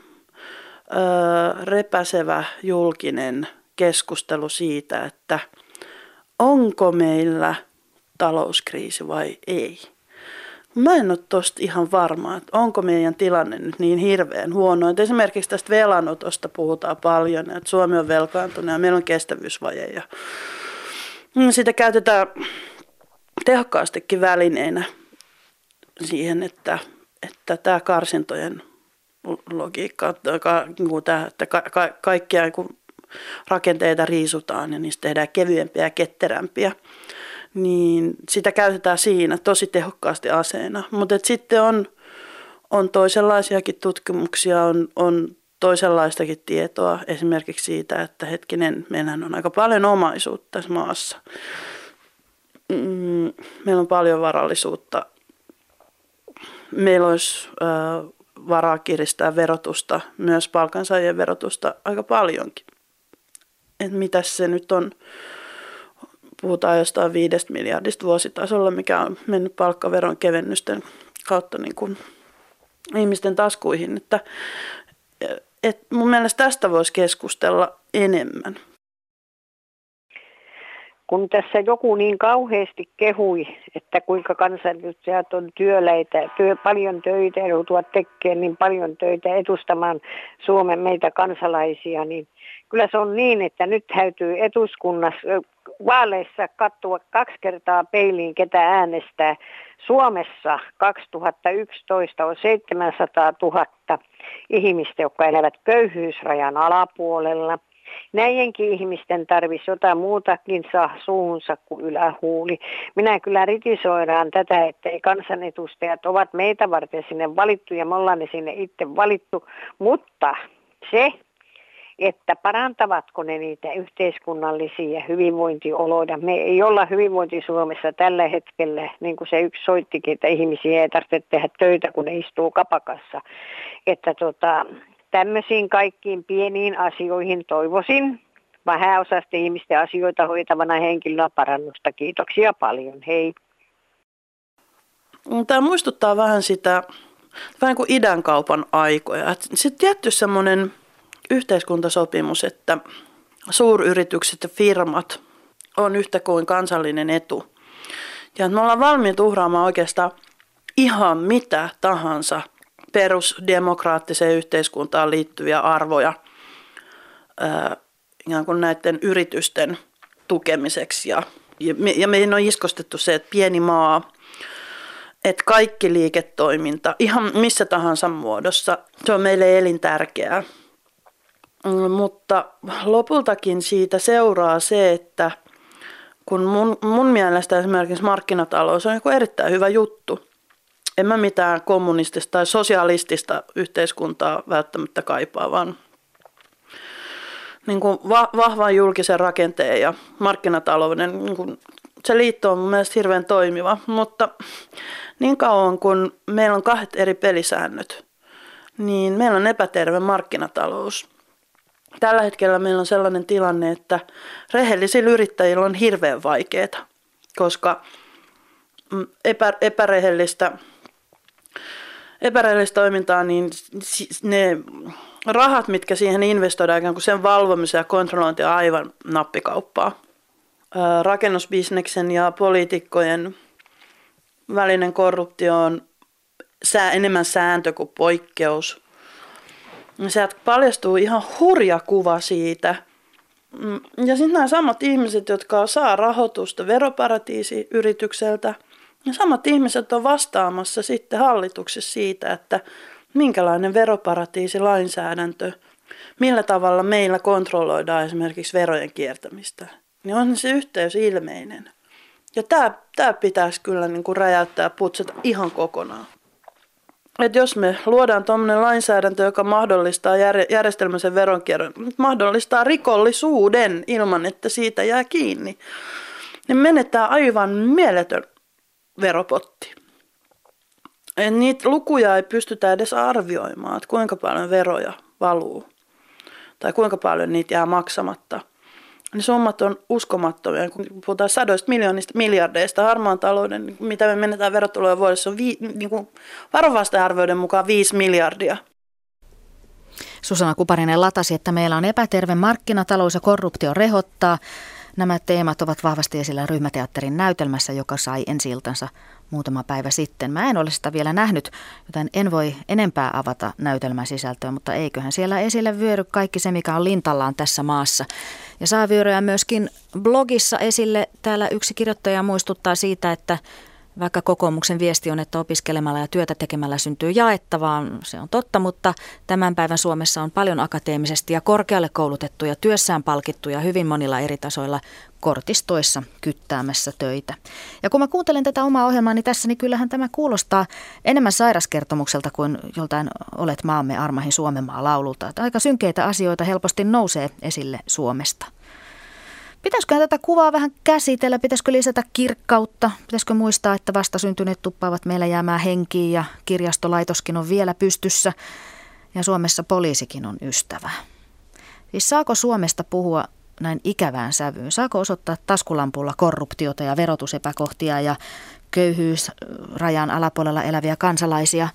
Speaker 4: repäsevä julkinen keskustelu siitä, että onko meillä talouskriisi vai ei. Mä en ole tosta ihan varma, että onko meidän tilanne nyt niin hirveän huono. Että esimerkiksi tästä velanotosta puhutaan paljon, että Suomi on velkaantunut ja meillä on kestävyysvaje. Ja sitä käytetään tehokkaastikin välineenä siihen, että, että tämä karsintojen logiikka, että ka, ka, kaikkia rakenteita riisutaan ja niistä tehdään kevyempiä ja ketterämpiä, niin sitä käytetään siinä tosi tehokkaasti aseena. Mutta sitten on, on toisenlaisiakin tutkimuksia, on, on toisenlaistakin tietoa esimerkiksi siitä, että hetkinen, meillähän on aika paljon omaisuutta tässä maassa. Meillä on paljon varallisuutta. Meillä olisi äh, varaa kiristää verotusta, myös palkansaajien verotusta aika paljonkin. Et mitäs se nyt on? Puhutaan jostain viidestä miljardista vuositasolla, mikä on mennyt palkkaveron kevennysten kautta niin kuin ihmisten taskuihin. Että, et mun mielestä tästä voisi keskustella enemmän.
Speaker 5: Kun tässä joku niin kauheasti kehui, että kuinka kansanedustajat on työläitä, työ, paljon töitä, joutuvat tekemään niin paljon töitä edustamaan Suomen meitä kansalaisia, niin kyllä se on niin, että nyt täytyy eduskunnassa vaaleissa katsoa kaksi kertaa peiliin, ketä äänestää. Suomessa kaksituhattayksitoista on seitsemänsataatuhatta ihmistä, jotka elävät köyhyysrajan alapuolella.
Speaker 7: näidenkin ihmisten tarvitsisi jotain muutakin saa suunsa kuin ylähuuli. Minä kyllä kritisoidaan tätä, että kansanedustajat ovat meitä varten sinne valittu ja me ollaan ne sinne itse valittu, mutta se, että parantavatko ne niitä yhteiskunnallisia hyvinvointioloja. Me ei olla hyvinvointi Suomessa tällä hetkellä, niin kuin se yksi soittikin, että ihmisiä ei tarvitse tehdä töitä, kun ne istuu kapakassa. Että tota, tämmöisiin kaikkiin pieniin asioihin toivoisin vähäosaisten ihmisten asioita hoitavana henkilönä parannusta. Kiitoksia paljon. Hei.
Speaker 4: Tämä muistuttaa vähän sitä, vähän kuin idänkaupan aikoja. Sitten tietty semmoinen yhteiskuntasopimus, että suuryritykset ja firmat on yhtä kuin kansallinen etu. Ja me ollaan valmiit uhraamaan oikeastaan ihan mitä tahansa perusdemokraattiseen yhteiskuntaan liittyviä arvoja ää, ihan kuin näiden yritysten tukemiseksi. Ja, ja meidän on iskostettu se, että pieni maa, että kaikki liiketoiminta, ihan missä tahansa muodossa, se on meille elintärkeää. Mutta lopultakin siitä seuraa se, että kun mun, mun mielestä esimerkiksi markkinatalous on joku erittäin hyvä juttu. En mä mitään kommunistista tai sosialistista yhteiskuntaa välttämättä kaipaa, vaan niin kuin va, vahvan julkisen rakenteen ja markkinatalouden, niin kuin se liitto on mun mielestä hirveän toimiva. Mutta niin kauan kun meillä on kahdet eri pelisäännöt, niin meillä on epäterve markkinatalous. Tällä hetkellä meillä on sellainen tilanne, että rehellisillä yrittäjillä on hirveän vaikeaa, koska epä, epärehellistä, epärehellistä toimintaa, niin ne rahat, mitkä siihen investoidaan, ikään kuin sen valvomiseen ja kontrollointiin on aivan nappikauppaa. Rakennusbisneksen ja poliitikkojen välinen korruptio on enemmän sääntö kuin poikkeus. Sieltä paljastuu ihan hurja kuva siitä. Ja sitten nämä samat ihmiset, jotka saa rahoitusta veroparatiisiyritykseltä, ja samat ihmiset on vastaamassa sitten hallituksessa siitä, että minkälainen veroparatiisilainsäädäntö, millä tavalla meillä kontrolloidaan esimerkiksi verojen kiertämistä. Niin on se yhteys ilmeinen. Ja tämä, tämä pitäisi kyllä niin kuin räjäyttää ja putsata ihan kokonaan. Että jos me luodaan tuommoinen lainsäädäntö, joka mahdollistaa järjestelmällisen veronkierron, mahdollistaa rikollisuuden ilman, että siitä jää kiinni, niin menetään aivan mieletön veropotti. Ja niitä lukuja ei pystytä edes arvioimaan, että kuinka paljon veroja valuu tai kuinka paljon niitä jää maksamatta. Ne summat on uskomattomia, kun puhutaan sadoista miljoonista miljardeista harmaan talouden, mitä me menetään verotuloja vuodessa, on vi, niin kuin varovaisten arvioiden mukaan viisi miljardia.
Speaker 3: Susanna Kuparinen latasi, että meillä on epäterve markkinatalous ja korruptio rehottaa. Nämä teemat ovat vahvasti esillä Ryhmäteatterin näytelmässä, joka sai ensi-iltansa muutama päivä sitten. Mä en ole sitä vielä nähnyt, joten en voi enempää avata näytelmän sisältöä, mutta eiköhän siellä esille vyöry kaikki se, mikä on lintallaan tässä maassa. Ja saa vyöryä myöskin blogissa esille. Täällä yksi kirjoittaja muistuttaa siitä, että vaikka kokoomuksen viesti on, että opiskelemalla ja työtä tekemällä syntyy jaettavaa, se on totta, mutta tämän päivän Suomessa on paljon akateemisesti ja korkealle koulutettuja, työssään palkittuja hyvin monilla eri tasoilla kortistoissa kyttäämässä töitä. Ja kun mä kuuntelen tätä omaa ohjelmaani tässä, niin kyllähän tämä kuulostaa enemmän sairaskertomukselta kuin joltain Olet maamme armahin Suomenmaa laululta. Aika synkeitä asioita helposti nousee esille Suomesta. Pitäisiköhän tätä kuvaa vähän käsitellä? Pitäisikö lisätä kirkkautta? Pitäisikö muistaa, että vastasyntyneet tuppaavat meillä jäämään henkiin ja kirjastolaitoskin on vielä pystyssä ja Suomessa poliisikin on ystävä? Siis saako Suomesta puhua näin ikävään sävyyn? Saako osoittaa taskulampulla korruptiota ja verotusepäkohtia ja köyhyysrajan alapuolella eläviä kansalaisia?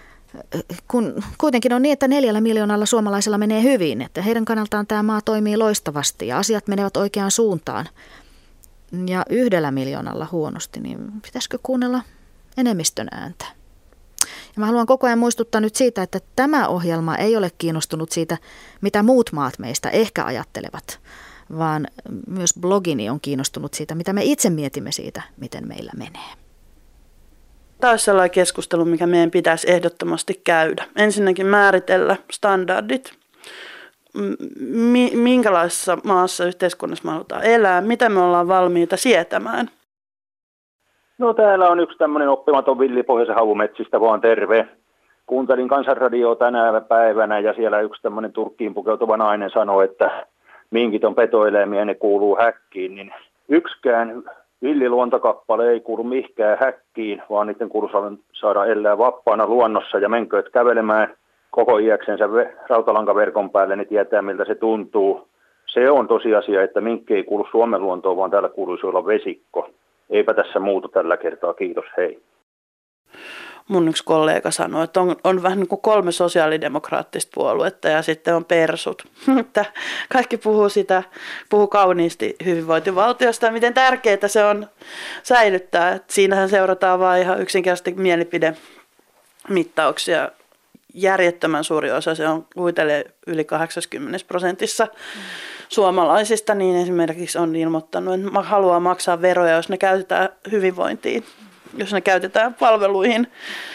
Speaker 3: Kun kuitenkin on niin, että neljällä miljoonalla suomalaisella menee hyvin, että heidän kannaltaan tämä maa toimii loistavasti ja asiat menevät oikeaan suuntaan. Ja yhdellä miljoonalla huonosti, niin pitäisikö kuunnella enemmistön ääntä? Ja mä haluan koko ajan muistuttaa nyt siitä, että tämä ohjelma ei ole kiinnostunut siitä, mitä muut maat meistä ehkä ajattelevat, vaan myös blogini on kiinnostunut siitä, mitä me itse mietimme siitä, miten meillä menee.
Speaker 4: Tämä olisi sellainen keskustelu, mikä meidän pitäisi ehdottomasti käydä. Ensinnäkin määritellä standardit. minkälaisessa maassa, yhteiskunnassa me halutaan elää, mitä me ollaan valmiita sietämään.
Speaker 8: No täällä on yksi tämmöinen oppimaton villi pohjoisen havumetsistä, vaan terve. Kuuntelin Kansanradioa tänä päivänä ja siellä yksi tämmöinen Turkkiin pukeutuva nainen sanoi, että minkit on petoeläimiä ja ne kuuluu häkkiin. Niin yksikään villiluontokappale ei kuulu mihinkään häkkiin, vaan niiden kuuluu saada elää vapaana luonnossa ja menkööt kävelemään koko iäksensä rautalankaverkon päälle, niin tietää miltä se tuntuu. Se on tosiasia, että minkki ei kuulu Suomen luontoon, vaan täällä kuuluisi olla vesikko. Eipä tässä muuta tällä kertaa, kiitos, hei.
Speaker 4: Mun yksi kollega sanoi, että on, on vähän niin kuin kolme sosiaalidemokraattista puoluetta ja sitten on persut. Että kaikki puhuu sitä, puhuu kauniisti hyvinvointivaltiosta ja miten tärkeää se on säilyttää. Että siinähän seurataan vain ihan yksinkertaisesti mielipidemittauksia. Järjettömän suuri osa se on huitelee yli kahdeksankymmentä prosentissa suomalaisista, niin esimerkiksi on ilmoittanut, että haluaa maksaa veroja, jos ne käytetään hyvinvointiin, jos ne käytetään palveluihin,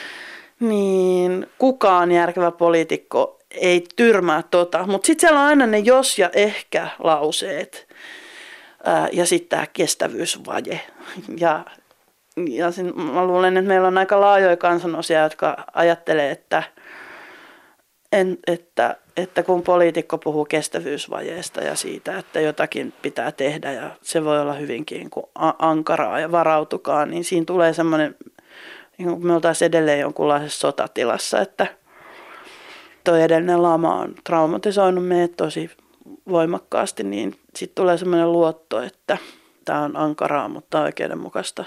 Speaker 4: niin kukaan järkevä poliitikko ei tyrmää tota. Mutta sitten siellä on aina ne jos ja ehkä lauseet ää, ja sitten tämä kestävyysvaje. Ja, ja sen, mä luulen, että meillä on aika laajoja kansanosia, jotka ajattelee, että En, että, että kun poliitikko puhuu kestävyysvajeesta ja siitä, että jotakin pitää tehdä ja se voi olla hyvinkin kuin ankaraa ja varautukaa, niin siinä tulee semmoinen, niin kuin me oltaisiin edelleen jonkunlaisessa sotatilassa, että tuo edellinen lama on traumatisoinut meidät tosi voimakkaasti, niin sitten tulee semmoinen luotto, että tämä on ankaraa, mutta oikeudenmukaista.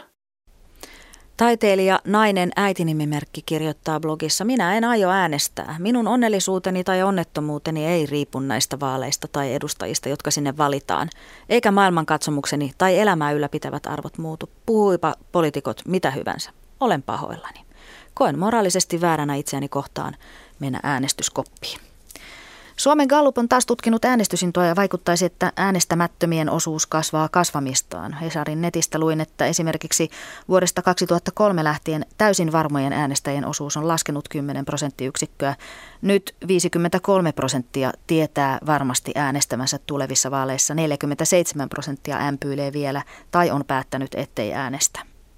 Speaker 3: Taiteilija Nainen äitinimimerkki kirjoittaa blogissa: minä en aio äänestää. Minun onnellisuuteni tai onnettomuuteni ei riipu näistä vaaleista tai edustajista, jotka sinne valitaan. Eikä maailmankatsomukseni tai elämää ylläpitävät arvot muutu. Puhuipa poliitikot mitä hyvänsä. Olen pahoillani. Koen moraalisesti vääränä itseäni kohtaan mennä äänestyskoppiin. Suomen Gallup on taas tutkinut äänestysintoa ja vaikuttaisi, että äänestämättömien osuus kasvaa kasvamistaan. Hesarin netistä luin, että esimerkiksi vuodesta kaksituhattakolme lähtien täysin varmojen äänestäjien osuus on laskenut kymmenen prosenttiyksikköä. Nyt viisikymmentäkolme prosenttia tietää varmasti äänestämänsä tulevissa vaaleissa, neljäkymmentäseitsemän prosenttia ämpyilee vielä tai on päättänyt, ettei äänestä.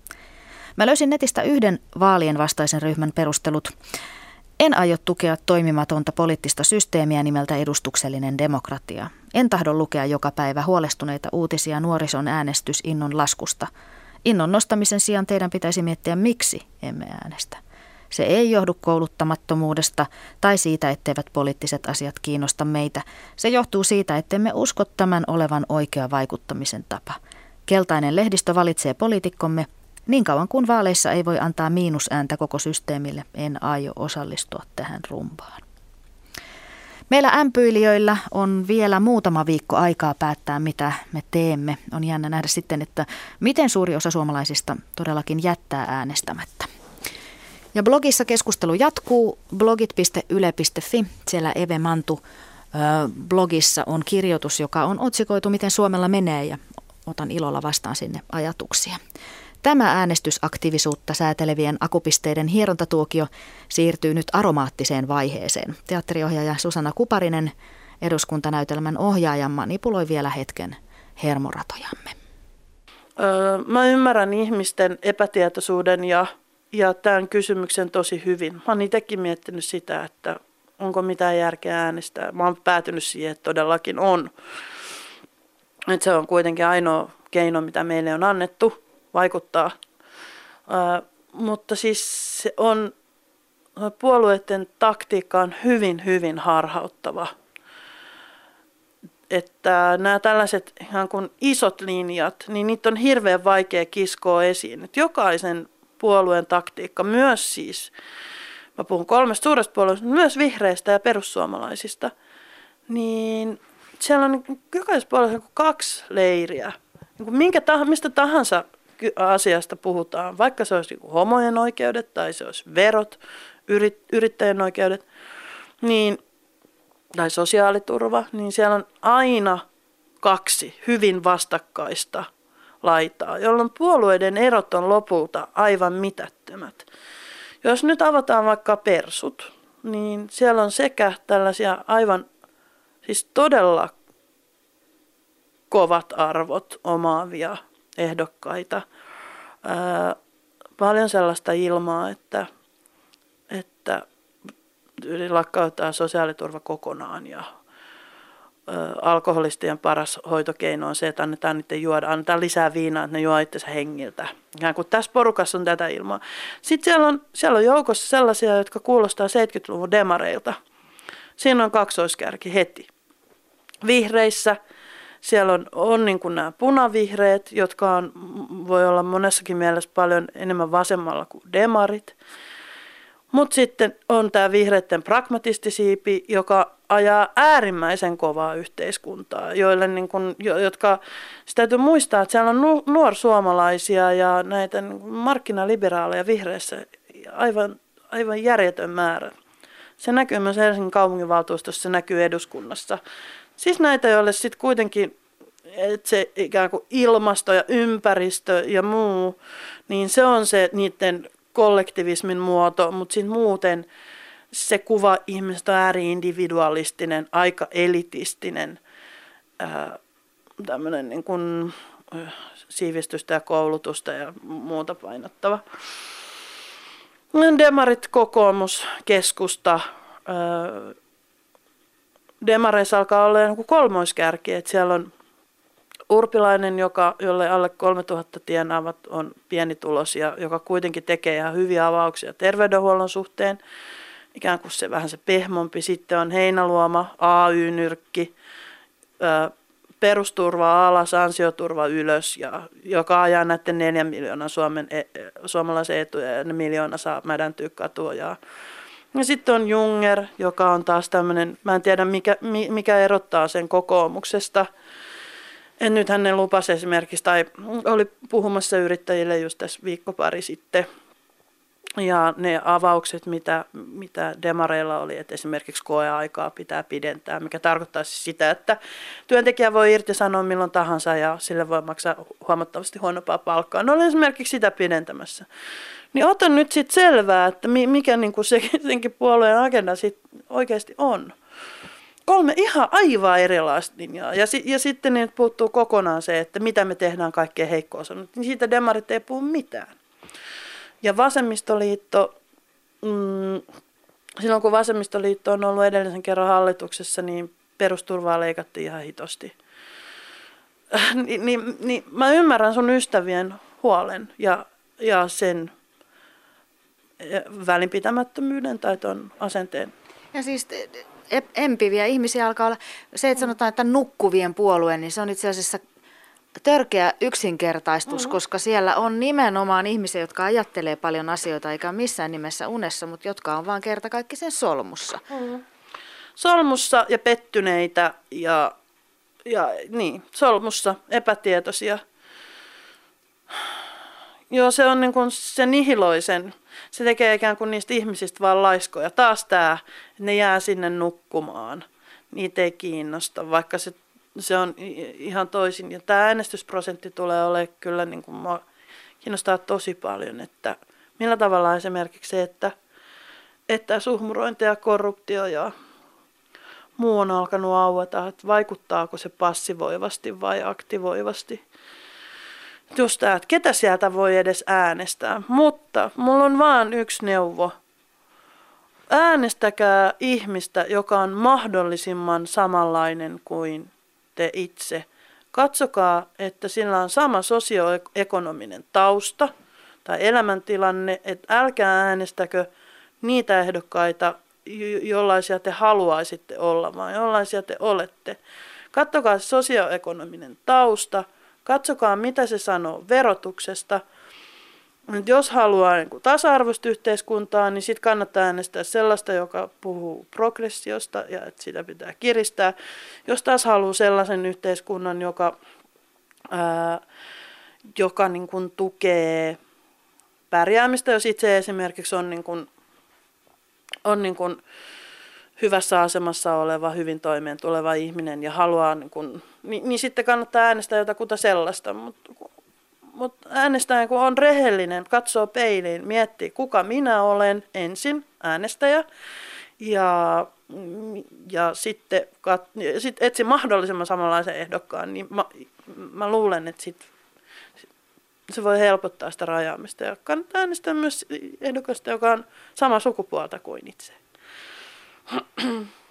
Speaker 3: Mä löysin netistä yhden vaalien vastaisen ryhmän perustelut. En aio tukea toimimatonta poliittista systeemiä nimeltä edustuksellinen demokratia. En tahdo lukea joka päivä huolestuneita uutisia nuorison äänestysinnon laskusta. Innon nostamisen sijaan teidän pitäisi miettiä, miksi emme äänestä. Se ei johdu kouluttamattomuudesta tai siitä, etteivät poliittiset asiat kiinnosta meitä. Se johtuu siitä, ettemme usko tämän olevan oikea vaikuttamisen tapa. Keltainen lehdistö valitsee poliitikkomme. Niin kauan kuin vaaleissa ei voi antaa miinusääntä koko systeemille, en aio osallistua tähän rumbaan. Meillä ämpyilijöillä on vielä muutama viikko aikaa päättää, mitä me teemme. On jännä nähdä sitten, että miten suuri osa suomalaisista todellakin jättää äänestämättä. Ja blogissa keskustelu jatkuu, blogit piste yle piste fi. Siellä Eve Mantu blogissa on kirjoitus, joka on otsikoitu Miten Suomella menee, ja otan ilolla vastaan sinne ajatuksia. Tämä äänestysaktiivisuutta säätelevien akupisteiden hierontatuokio siirtyy nyt aromaattiseen vaiheeseen. Teatteriohjaaja Susanna Kuparinen, eduskuntanäytelmän ohjaaja, manipuloi vielä hetken hermoratojamme.
Speaker 4: Öö, mä ymmärrän ihmisten epätietoisuuden ja, ja tämän kysymyksen tosi hyvin. Mä oon itsekin miettinyt sitä, että onko mitään järkeä äänestää. Mä oon päätynyt siihen, että todellakin on. Että se on kuitenkin ainoa keino, mitä meille on annettu vaikuttaa. Uh, mutta siis se on, puolueiden taktiikka on hyvin, hyvin harhauttava. Että nämä tällaiset ihan kuin isot linjat, niin niitä on hirveän vaikea kiskoa esiin. Että jokaisen puolueen taktiikka, myös siis, mä puhun kolmesta suuresta puolueesta, myös vihreistä ja perussuomalaisista, niin siellä on jokaisessa puolueessa kaksi leiriä. Minkä tah- mistä tahansa asiasta puhutaan, vaikka se olisi homojen oikeudet tai se olisi verot, yrit, yrittäjän oikeudet, niin, tai sosiaaliturva, niin siellä on aina kaksi hyvin vastakkaista laitaa, jolloin puolueiden erot on lopulta aivan mitättömät. Jos nyt avataan vaikka persut, niin siellä on sekä tällaisia aivan Siis todella kovat arvot omaavia ehdokkaita. Ää, paljon sellaista ilmaa, että, että lakkauttaa sosiaaliturva kokonaan ja ää, alkoholistien paras hoitokeino on se, että annetaan niiden juoda, annetaan lisää viinaa, että ne juo itsensä hengiltä. Ja kun tässä porukassa on tätä ilmaa. Sitten siellä on, siellä on joukossa sellaisia, jotka kuulostaa seitsemänkymmentäluvun demareilta. Siinä on kaksoiskärki heti. Vihreissä siellä on, on niin kuin nämä punavihreät, jotka on, voi olla monessakin mielessä paljon enemmän vasemmalla kuin demarit. Mutta sitten on tämä vihreiden pragmatistisiipi, joka ajaa äärimmäisen kovaa yhteiskuntaa, joille niin kun, jotka, sitä täytyy muistaa, että siellä on nuorsuomalaisia ja näitä niin markkinaliberaaleja vihreissä aivan, aivan järjetön määrä. Se näkyy myös Helsingin kaupunginvaltuustossa, se näkyy eduskunnassa. Siis näitä, joille sitten kuitenkin että se ikään kuin ilmasto ja ympäristö ja muu, niin se on se niiden kollektivismin muoto, mutta sitten muuten se kuva ihmisestä on ääri-individualistinen, aika elitistinen, ää, tämmöinen niin kuin siivistystä ja koulutusta ja muuta painottava. Demarit, kokoomus, keskusta. Ää, demareissa alkaa olla joku kolmoiskärki, että siellä on Urpilainen, joka, jolle alle kolmetuhatta tienaavat on pienituloisia, joka kuitenkin tekee ihan hyviä avauksia terveydenhuollon suhteen. Ikään kuin se vähän se pehmompi. Sitten on Heinäluoma, A Y-nyrkki, perusturva alas, ansioturva ylös, ja, joka ajaa näiden neljän miljoonan Suomen, suomalaisen etuja ja ne miljoona saa mädäntyä katua. Ja sitten on Junger, joka on taas tämmöinen, mä en tiedä mikä, mikä erottaa sen kokoomuksesta. En nyt hänen lupasi esimerkiksi, tai oli puhumassa yrittäjille just tässä viikko pari sitten. Ja ne avaukset, mitä, mitä demareilla oli, että esimerkiksi koeaikaa pitää pidentää, mikä tarkoittaisi sitä, että työntekijä voi irtisanoa milloin tahansa ja sille voi maksaa huomattavasti huonompaa palkkaa. No olen esimerkiksi sitä pidentämässä. Niin otan nyt sitten selvää, että mikä niinku se, senkin puolueen agenda sit oikeasti on. Kolme ihan aivan erilaista linjaa. Ja, si- ja sitten niin puuttuu kokonaan se, että mitä me tehdään kaikkein heikko-osana. Niin siitä demarit ei puhu mitään. Ja vasemmistoliitto, mm, silloin kun vasemmistoliitto on ollut edellisen kerran hallituksessa, niin perusturvaa leikattiin ihan hitosti. Ni, niin, niin, mä ymmärrän sun ystävien huolen ja, ja sen välinpitämättömyyden tai ton asenteen.
Speaker 3: Ja siis empiviä ihmisiä alkaa olla, se että sanotaan, että nukkuvien puolue, niin se on itse asiassa törkeä yksinkertaistus, mm-hmm. koska siellä on nimenomaan ihmisiä, jotka ajattelee paljon asioita, eikä missään nimessä unessa, mutta jotka on vaan kerta kaikki sen solmussa.
Speaker 4: Mm-hmm. Solmussa ja pettyneitä ja, ja niin, solmussa, epätietoisia. Joo, se on niin kuin se nihiloisen. Se tekee ikään kuin niistä ihmisistä vaan laiskoja. Taas tämä, että ne jää sinne nukkumaan. Niitä ei kiinnosta, vaikka se, se on ihan toisin. Ja tämä äänestysprosentti tulee olemaan kyllä, niin kuin mua kiinnostaa tosi paljon, että millä tavalla esimerkiksi se, että, että suhmurointi ja korruptio ja muu on alkanut aueta, että vaikuttaako se passivoivasti vai aktivoivasti. Just tämä, että ketä sieltä voi edes äänestää, mutta mulla on vaan yksi neuvo. Äänestäkää ihmistä, joka on mahdollisimman samanlainen kuin te itse. Katsokaa, että sillä on sama sosioekonominen tausta tai elämäntilanne, että älkää äänestäkö niitä ehdokkaita, jollaisia te haluaisitte olla, vaan jollaisia te olette. Katsokaa sosioekonominen tausta. Katsokaa, mitä se sanoo verotuksesta. Nyt jos haluaa niin kuin tasa-arvoista yhteiskuntaa, niin sitten kannattaa äänestää sellaista, joka puhuu progressiosta ja että sitä pitää kiristää. Jos taas haluaa sellaisen yhteiskunnan, joka, ää, joka niin kuin tukee pärjäämistä, jos itse esimerkiksi on, niin kuin, on niin kuin hyvässä asemassa oleva, hyvin toimeen tuleva ihminen ja haluaa, niin, kun, niin, niin sitten kannattaa äänestää jotakuta sellaista. Mutta mut äänestää, kun on rehellinen, katsoo peiliin, miettii, kuka minä olen ensin, äänestäjä, ja, ja sitten kat, sit etsi mahdollisimman samanlaisen ehdokkaan, niin mä, mä luulen, että sit, se voi helpottaa sitä rajaamista. Ja kannattaa äänestää myös ehdokasta, joka on samaa sukupuolta kuin itse.